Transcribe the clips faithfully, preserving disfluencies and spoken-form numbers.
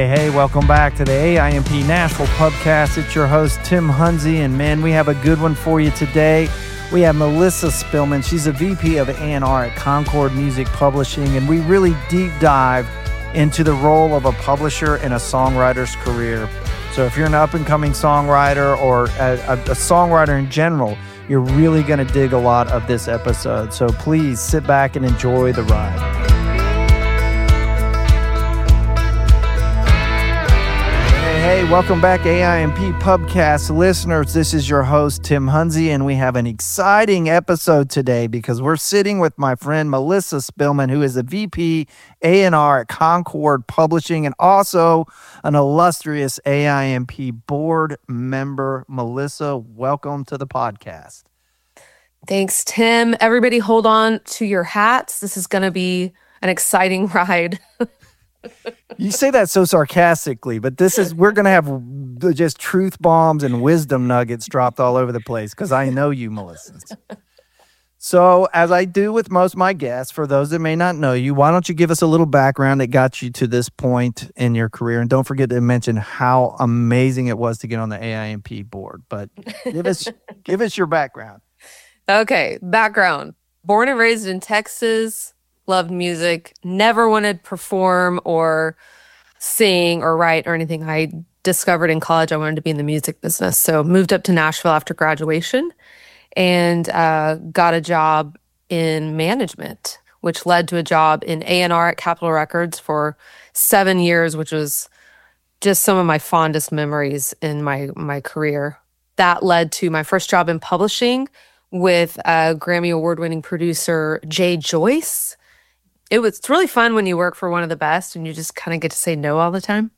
hey, welcome back to the A I M P Nashville Pubcast. It's your host, Tim Hunzy, and man, we have a good one for you today. We have Melissa Spillman. She's a V P of A and R at Concord Music Publishing, and we really deep dive into the role of a publisher in a songwriter's career. So if you're an up-and-coming songwriter or a, a, a songwriter in general, you're really going to dig a lot of this episode. So please sit back and enjoy the ride. Hey, welcome back, A I M P Pubcast listeners. This is your host, Tim Hunzy, and we have an exciting episode today because we're sitting with my friend Melissa Spillman, who is a V P A and R at Concord Publishing and also an illustrious A I M P board member. Melissa, welcome to the podcast. Thanks, Tim. Everybody hold on to your hats. This is going to be an exciting ride. You say that so sarcastically, but this is, we're going to have just truth bombs and wisdom nuggets dropped all over the place because I know you, Melissa. So as I do with most of my guests, for those that may not know you, why don't you give us a little background that got you to this point in your career? And don't forget to mention how amazing it was to get on the A I M P board, but give us, give us your background. Okay, background. Born and raised in Texas. Loved music, never wanted to perform or sing or write or anything. I discovered in college I wanted to be in the music business. So moved up to Nashville after graduation and uh, got a job in management, which led to a job in A and R at Capitol Records for seven years, which was just some of my fondest memories in my, my career. That led to my first job in publishing with uh, Grammy Award-winning producer Jay Joyce. It was it's really fun when you work for one of the best and you just kind of get to say no all the time.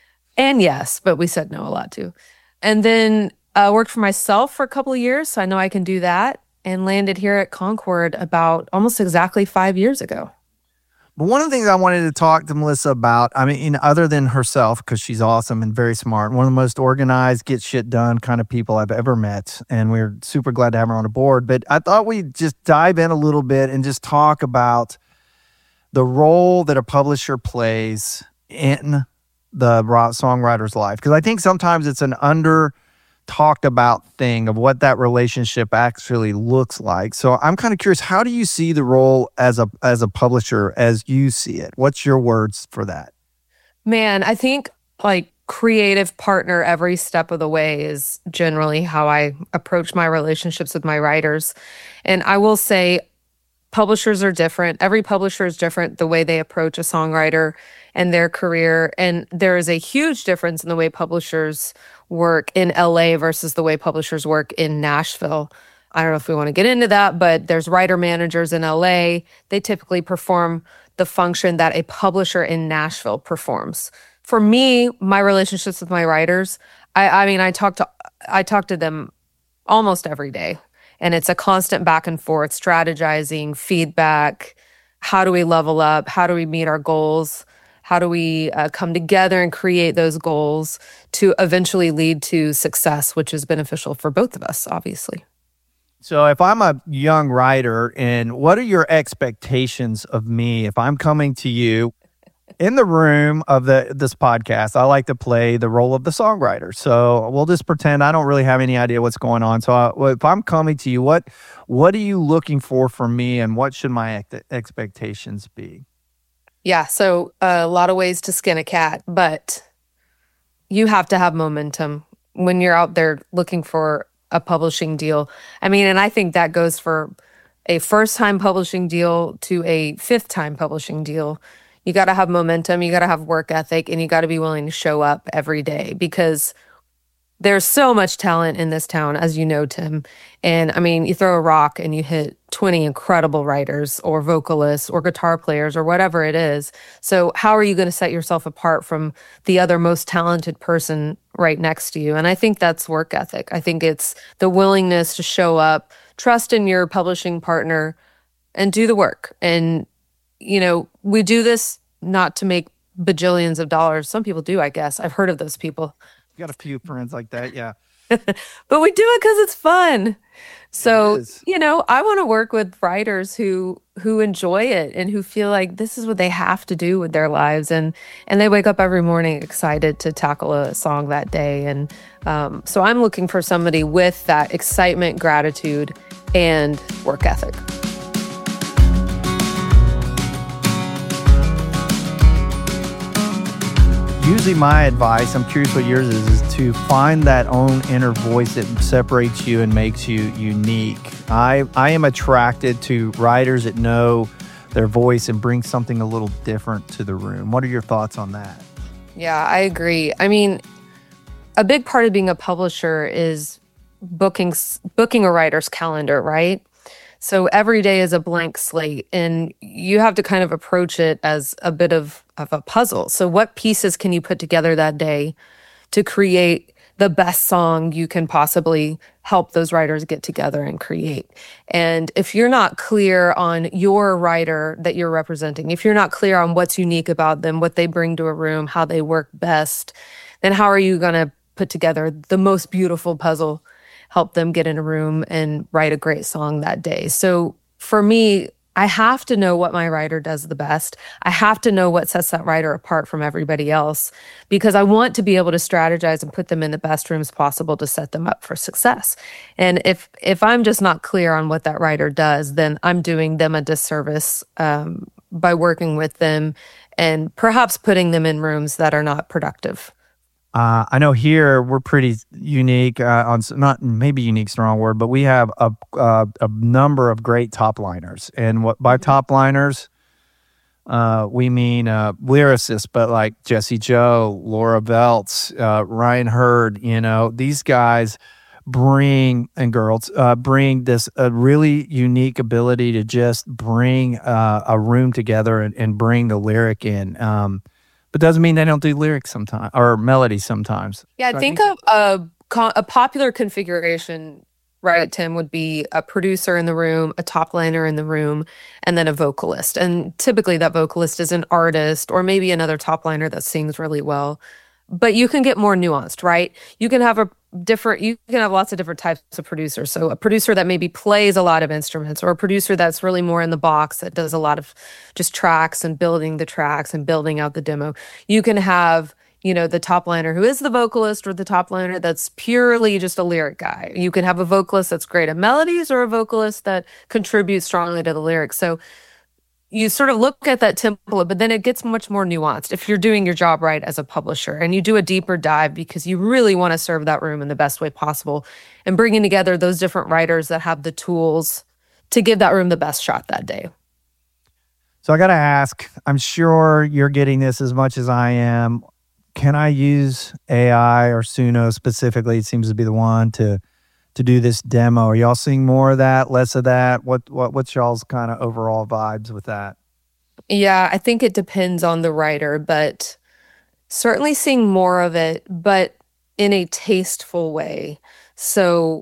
And yes, but we said no a lot too. And then I uh, worked for myself for a couple of years, so I know I can do that, and landed here at Concord about almost exactly five years ago. But one of the things I wanted to talk to Melissa about, I mean, other than herself, because she's awesome and very smart, one of the most organized, get shit done kind of people I've ever met, and we're super glad to have her on the board. But I thought we'd just dive in a little bit and just talk about the role that a publisher plays in the songwriter's life. Because I think sometimes it's an under talked about thing of what that relationship actually looks like. So I'm kind of curious, how do you see the role as a as a publisher as you see it? What's your words for that? Man, I think like creative partner every step of the way is generally how I approach my relationships with my writers. And I will say, publishers are different. Every publisher is different, the way they approach a songwriter and their career. And there is a huge difference in the way publishers work in L A versus the way publishers work in Nashville. I don't know if we want to get into that, but there's writer managers in L A. They typically perform the function that a publisher in Nashville performs. For me, my relationships with my writers, I, I mean, I talk to I talk to them almost every day. And it's a constant back and forth, strategizing, feedback. How do we level up? How do we meet our goals? How do we uh, come together and create those goals to eventually lead to success, which is beneficial for both of us, obviously. So if I'm a young writer, and what are your expectations of me if I'm coming to you in the room of the this podcast? I like to play the role of the songwriter. So we'll just pretend I don't really have any idea what's going on. So I, if I'm coming to you, what what are you looking for from me, and what should my ex- expectations be? Yeah, so uh, a lot of ways to skin a cat, but you have to have momentum when you're out there looking for a publishing deal. I mean, and I think that goes for a first-time publishing deal to a fifth-time publishing deal. You got to have momentum, you got to have work ethic, and you got to be willing to show up every day, because there's so much talent in this town, as you know, Tim. And I mean, you throw a rock and you hit twenty incredible writers or vocalists or guitar players or whatever it is. So how are you going to set yourself apart from the other most talented person right next to you? And I think that's work ethic. I think it's the willingness to show up, trust in your publishing partner, and do the work. And, you know, we do this not to make bajillions of dollars. Some people do, I guess. I've heard of those people. Got a few friends like that, yeah. but we do it because it's fun. So, It is. you know, I want to work with writers who who enjoy it and who feel like this is what they have to do with their lives, and and they wake up every morning excited to tackle a song that day. And um, so I'm looking for somebody with that excitement, gratitude, and work ethic. Usually my advice, I'm curious what yours is, is to find that own inner voice that separates you and makes you unique. I, I am attracted to writers that know their voice and bring something a little different to the room. What are your thoughts on that? Yeah, I agree. I mean, a big part of being a publisher is booking booking a writer's calendar, right? So every day is a blank slate, and you have to kind of approach it as a bit of, of a puzzle. So what pieces can you put together that day to create the best song you can possibly help those writers get together and create? And if you're not clear on your writer that you're representing, if you're not clear on what's unique about them, what they bring to a room, how they work best, then how are you going to put together the most beautiful puzzle, help them get in a room and write a great song that day? So for me, I have to know what my writer does the best. I have to know what sets that writer apart from everybody else, because I want to be able to strategize and put them in the best rooms possible to set them up for success. And if if I'm just not clear on what that writer does, then I'm doing them a disservice um, by working with them and perhaps putting them in rooms that are not productive. Uh, I know here we're pretty unique uh, on not maybe unique's the wrong word, but we have a uh, a number of great top liners, and what by top liners, uh, we mean uh, lyricists, but like Jesse Joe, Laura Veltz, uh, Ryan Hurd. You know, these guys bring and girls uh, bring this a really unique ability to just bring uh, a room together and, and bring the lyric in. Um, But doesn't mean they don't do lyrics sometimes or melodies sometimes. Yeah, I think of a, a popular configuration, right, Tim, would be a producer in the room, a top liner in the room, and then a vocalist. And typically that vocalist is an artist or maybe another top liner that sings really well. But you can get more nuanced, right? You can have a different, you can have lots of different types of producers. So a producer that maybe plays a lot of instruments, or a producer that's really more in the box that does a lot of just tracks and building the tracks and building out the demo. You can have, you know, the top liner who is the vocalist, or the top liner that's purely just a lyric guy. You can have a vocalist that's great at melodies, or a vocalist that contributes strongly to the lyrics. So you sort of look at that template, but then it gets much more nuanced if you're doing your job right as a publisher, and you do a deeper dive because you really want to serve that room in the best way possible, and bringing together those different writers that have the tools to give that room the best shot that day. So I got to ask, I'm sure you're getting this as much as I am. Can I use A I or Suno specifically? It seems to be the one to to do this demo. Are y'all seeing more of that, less of that? What what what's y'all's kind of overall vibes with that? Yeah, I think it depends on the writer, but certainly seeing more of it, but in a tasteful way. So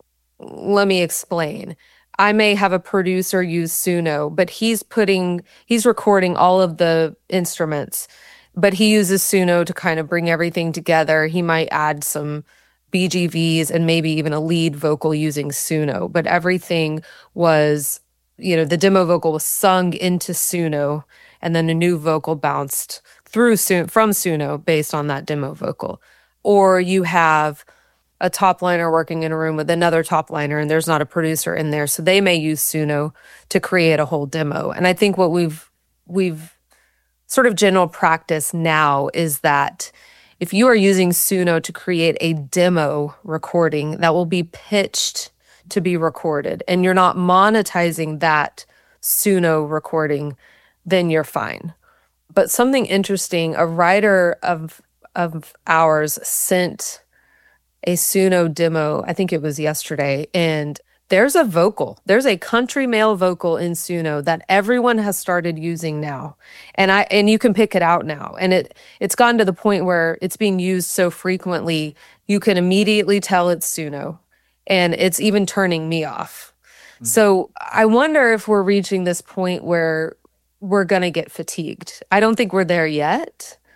let me explain. I may have a producer use Suno, but he's putting, he's recording all of the instruments, but he uses Suno to kind of bring everything together. He might add some B G Vs and maybe even a lead vocal using Suno, but everything was, you know, the demo vocal was sung into Suno, and then a new vocal bounced through Suno, from Suno based on that demo vocal. Or you have a top liner working in a room with another top liner, and there's not a producer in there, so they may use Suno to create a whole demo. And I think what we've we've sort of general practice now is that if you are using Suno to create a demo recording that will be pitched to be recorded, and you're not monetizing that Suno recording, then you're fine. But something interesting, a writer of of ours sent a Suno demo, I think it was yesterday, and there's a vocal. There's a country male vocal in Suno that everyone has started using now. And I and you can pick it out now. And it it's gotten to the point where it's being used so frequently, you can immediately tell it's Suno. And it's even turning me off. Mm-hmm. So I wonder if we're reaching this point where we're going to get fatigued. I don't think we're there yet,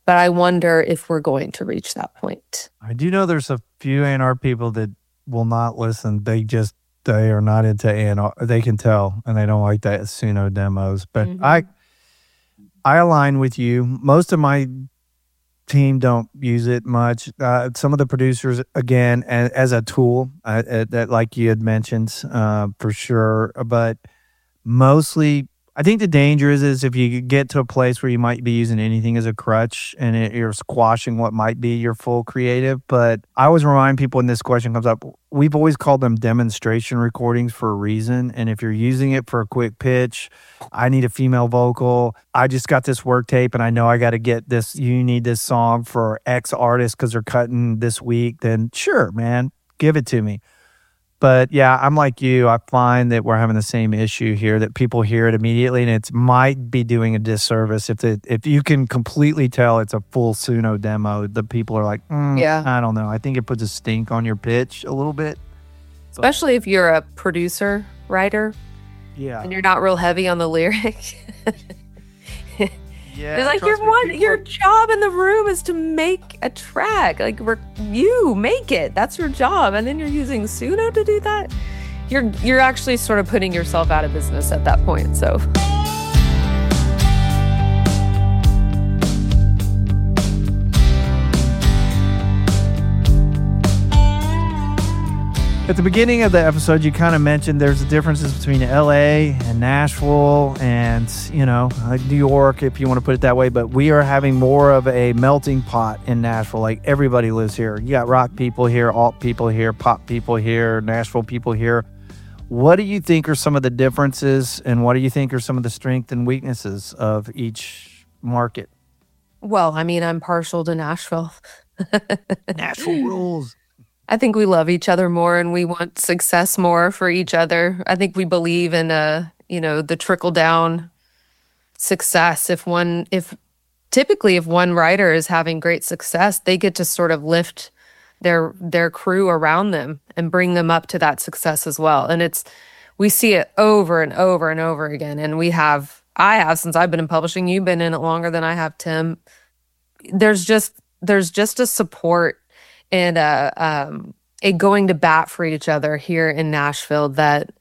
But I wonder if we're going to reach that point. I do know there's a few A and R people that will not listen. They just, they are not into A and R. They can tell, and they don't like that Suno demos. But mm-hmm. I, I align with you. Most of my team don't use it much. Uh, some of the producers, again, as, as a tool, uh, uh, that like you had mentioned, uh, for sure. But mostly, I think the danger is, is if you get to a place where you might be using anything as a crutch and it, you're squashing what might be your full creative. But I always remind people when this question comes up, we've always called them demonstration recordings for a reason. And if you're using it for a quick pitch, I need a female vocal. I just got this work tape and I know I got to get this. You need this song for X artist because they're cutting this week. Then sure, man, give it to me. But yeah, I'm like you. I find that we're having the same issue here, that people hear it immediately, and it might be doing a disservice if the if you can completely tell it's a full Suno demo. The people are like, mm, yeah, I don't know. I think it puts a stink on your pitch a little bit, especially if you're a producer writer. Yeah, and you're not real heavy on the lyric. Yeah, it's like your one, your job in the room is to make a track. Like we're, you make it. That's your job, and then you're using Suno to do that. You're you're actually sort of putting yourself out of business at that point. So. At the beginning of the episode, you kind of mentioned there's differences between L A and Nashville and, you know, like New York, if you want to put it that way. But we are having more of a melting pot in Nashville. Like everybody lives here. You got rock people here, alt people here, pop people here, Nashville people here. What do you think are some of the differences, and what do you think are some of the strengths and weaknesses of each market? Well, I mean, I'm partial to Nashville. Nashville rules. I think we love each other more and we want success more for each other. I think we believe in, uh, you know, the trickle down success. If one, if typically if one writer is having great success, they get to sort of lift their their crew around them and bring them up to that success as well. And it's, we see it over and over and over again. And we have, I have since I've been in publishing. You've been in it longer than I have, Tim. There's just there's just a support and a, um, a going to bat for each other here in Nashville that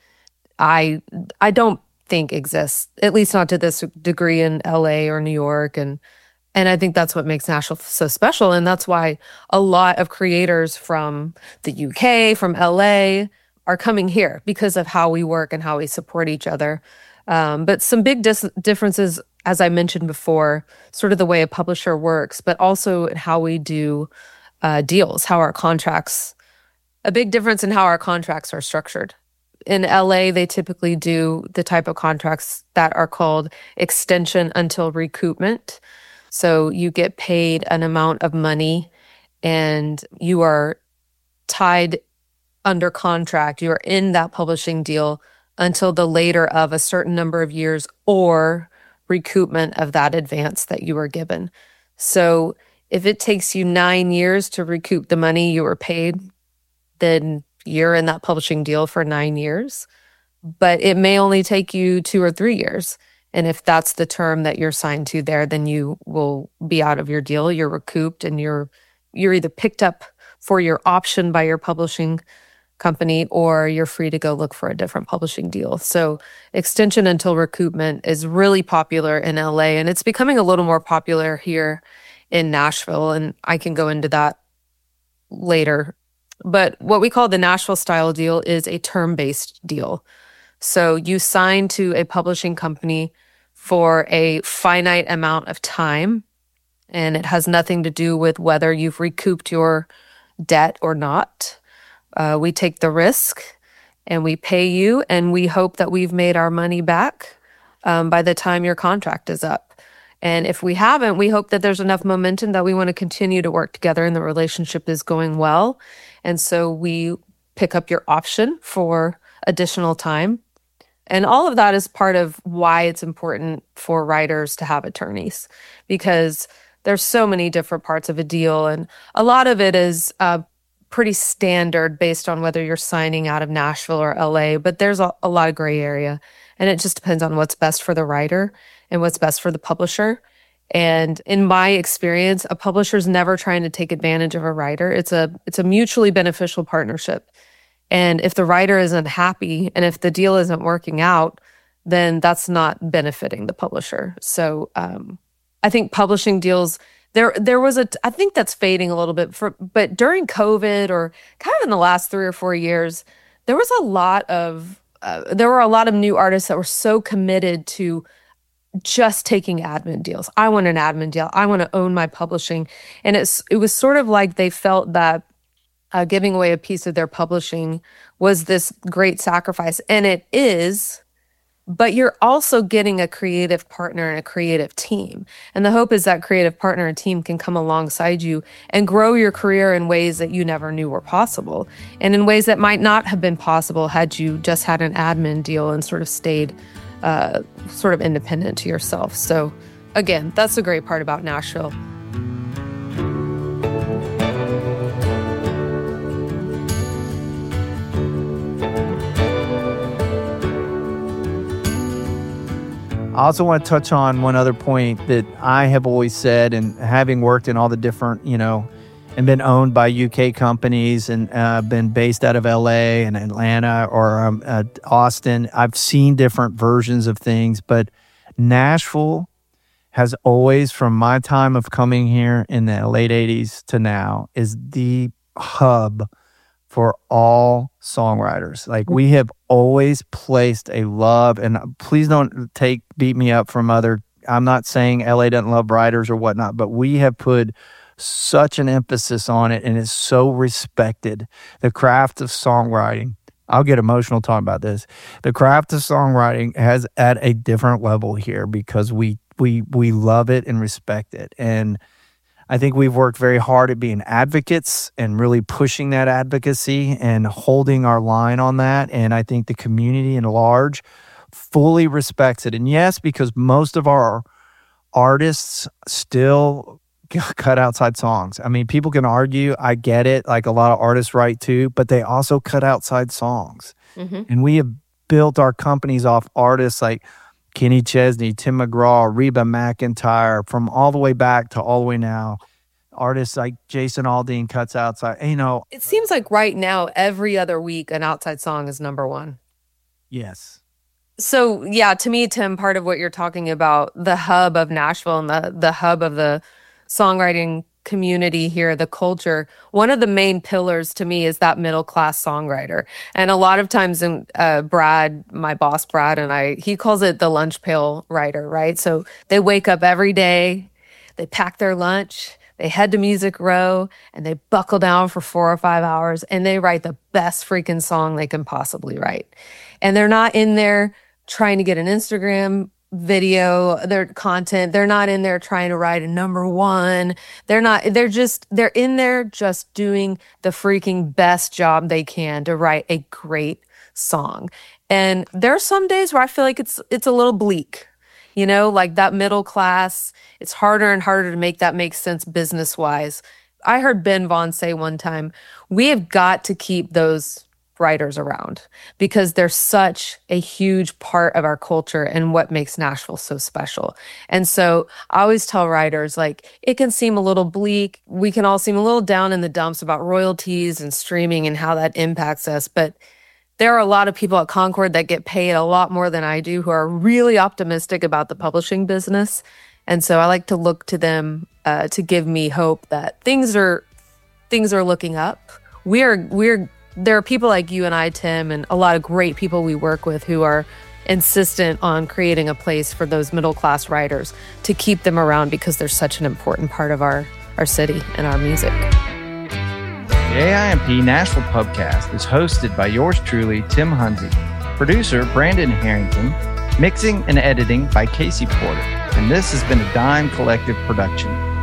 I I don't think exists, at least not to this degree in L A or New York. And and I think that's what makes Nashville so special. And that's why a lot of creators from the U K, from L A, are coming here because of how we work and how we support each other. Um, but some big dis- differences, as I mentioned before, sort of the way a publisher works, but also in how we do Uh, deals, how our contracts, a big difference in how our contracts are structured. In L A, they typically do the type of contracts that are called extension until recoupment. So you get paid an amount of money and you are tied under contract. You are in that publishing deal until the later of a certain number of years or recoupment of that advance that you were given. So if it takes you nine years to recoup the money you were paid, then you're in that publishing deal for nine years. But it may only take you two or three years. And if that's the term that you're signed to there, then you will be out of your deal. You're recouped and you're you're either picked up for your option by your publishing company or you're free to go look for a different publishing deal. So extension until recoupment is really popular in L A, and it's becoming a little more popular here in Nashville, and I can go into that later. But what we call the Nashville style deal is a term-based deal. So you sign to a publishing company for a finite amount of time, and it has nothing to do with whether you've recouped your debt or not. Uh, we take the risk, and we pay you, and we hope that we've made our money back um, by the time your contract is up. And if we haven't, we hope that there's enough momentum that we want to continue to work together and the relationship is going well. And so we pick up your option for additional time. And all of that is part of why it's important for writers to have attorneys, because there's so many different parts of a deal. And a lot of it is uh, pretty standard based on whether you're signing out of Nashville or L A, but there's a, a lot of gray area. And it just depends on what's best for the writer and what's best for the publisher. And in my experience, a publisher's never trying to take advantage of a writer. It's a it's a mutually beneficial partnership. And if the writer isn't happy and if the deal isn't working out, then that's not benefiting the publisher. So um, I think publishing deals, there there was a, I think that's fading a little bit, for, but during COVID or kind of in the last three or four years, there was a lot of, uh, there were a lot of new artists that were so committed to just taking admin deals. I want an admin deal. I want to own my publishing. And it's it was sort of like they felt that uh, giving away a piece of their publishing was this great sacrifice. And it is, but you're also getting a creative partner and a creative team. And the hope is that creative partner and team can come alongside you and grow your career in ways that you never knew were possible, and in ways that might not have been possible had you just had an admin deal and sort of stayed uh, sort of independent to yourself. So again, that's the great part about Nashville. I also want to touch on one other point that I have always said, and having worked in all the different, you know, and been owned by U K companies and uh, been based out of L A and Atlanta or um, uh, Austin, I've seen different versions of things, but Nashville has always, from my time of coming here in the late eighties to now, is the hub for all songwriters. Like, we have always placed a love, and please don't take beat me up from other, I'm not saying L A doesn't love writers or whatnot, but we have put such an emphasis on it, and it's so respected. The craft of songwriting, I'll get emotional talking about this. The craft of songwriting has at a different level here because we we we love it and respect it. And I think we've worked very hard at being advocates and really pushing that advocacy and holding our line on that. And I think the community at large fully respects it. And yes, because most of our artists still cut outside songs. I mean, people can argue, I get it, like a lot of artists write too, but they also cut outside songs. Mm-hmm. And we have built our companies off artists like Kenny Chesney, Tim McGraw, Reba McEntire, from all the way back to all the way now. Artists like Jason Aldean cuts outside, you know. It seems like right now, every other week, an outside song is number one. Yes. So, yeah, to me, Tim, part of what you're talking about, the hub of Nashville and the, the hub of the songwriting community here, the culture, one of the main pillars to me is that middle-class songwriter. And a lot of times, in, uh, Brad, my boss, Brad, and I, he calls it the lunch pail writer, right? So they wake up every day, they pack their lunch, they head to Music Row, and they buckle down for four or five hours, and they write the best freaking song they can possibly write. And they're not in there trying to get an Instagram video, their content. They're not in there trying to write a number one. They're not, they're just, they're in there just doing the freaking best job they can to write a great song. And there are some days where I feel like it's, it's a little bleak, you know, like that middle class. It's harder and harder to make that make sense business wise. I heard Ben Vaughn say one time, we have got to keep those writers around because they're such a huge part of our culture and what makes Nashville so special. And so I always tell writers, like, it can seem a little bleak. We can all seem a little down in the dumps about royalties and streaming and how that impacts us. But there are a lot of people at Concord that get paid a lot more than I do who are really optimistic about the publishing business. And so I like to look to them uh, to give me hope that things are things are looking up. We're we're There are people like you and I, Tim, and a lot of great people we work with who are insistent on creating a place for those middle-class writers to keep them around because they're such an important part of our, our city and our music. The A I M P Nashville Pubcast is hosted by yours truly, Tim Hunzy, producer Brandon Harrington, mixing and editing by Casey Porter, and this has been a Dime Collective production.